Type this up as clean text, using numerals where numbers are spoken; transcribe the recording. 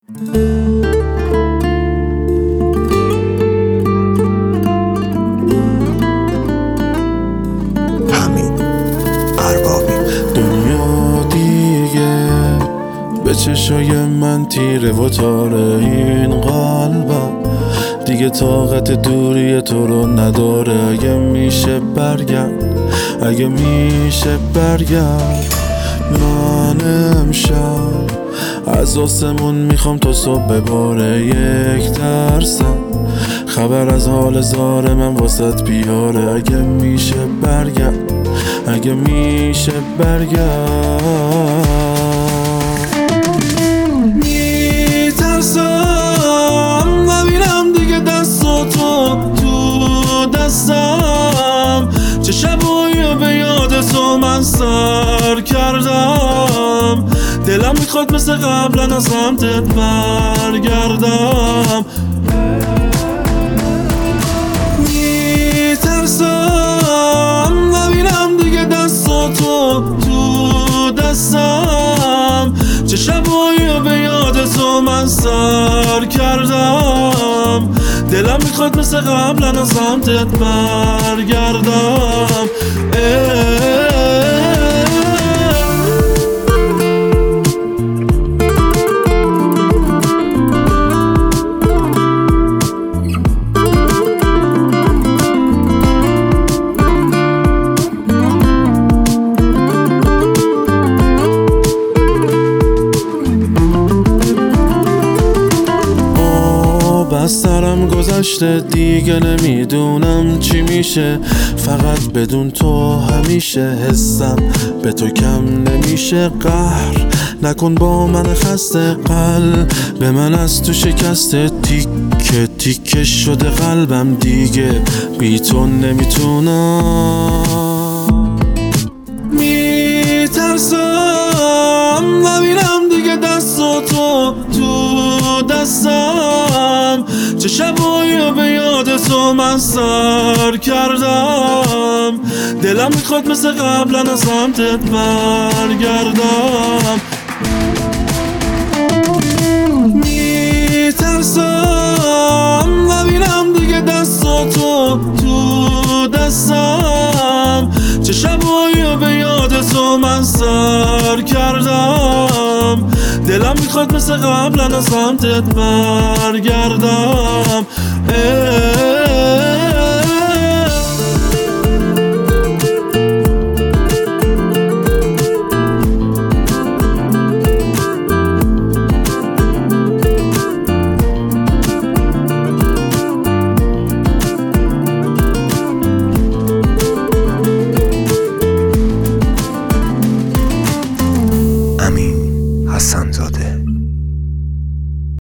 همین اربابی. دنیا دیگه به چشای من تیره و تاره، این قلبم دیگه طاقت دوری تو رو نداره. اگه میشه برگرد، اگه میشه برگرد. من امشب از آسمون میخوام تا صبح بباره، 1% خبر از حال زار من واسط بیاره. اگه میشه برگرد، اگه میشه برگرد. میترسم نبینم دیگه دستاتو تو دستم، چه شبایی به یاد تو من سر کردم. دلم میخواد مثل قبلا از سمتت برگردم. میترسم نبینم دیگه دستاتو تو دستم، چه شبایی به یاد تو من سر کردم. دلم میخواد مثل قبلا از سمتت برگردم. از سرم گذشته دیگه نمیدونم چی میشه، فقط بدون تو همیشه حسم به تو کم نمیشه. قهر نکن با من خسته، قلب من از تو شکسته، تیکه تیکه شده قلبم دیگه بی تو نمیتونم. میترسم نبینم دیگه دستاتو تو دستم، چه شبایی به یاد تو من سر کردم. دلم میخواد مثل قبلا از سمتت برگردم. میترسم نبینم دیگه دستاتو تو دستم، چه شبایی به یاد تو من سر کردم. دلم میخواد مثل قبلا از سمتت برگردم. امین حسن‌زاده.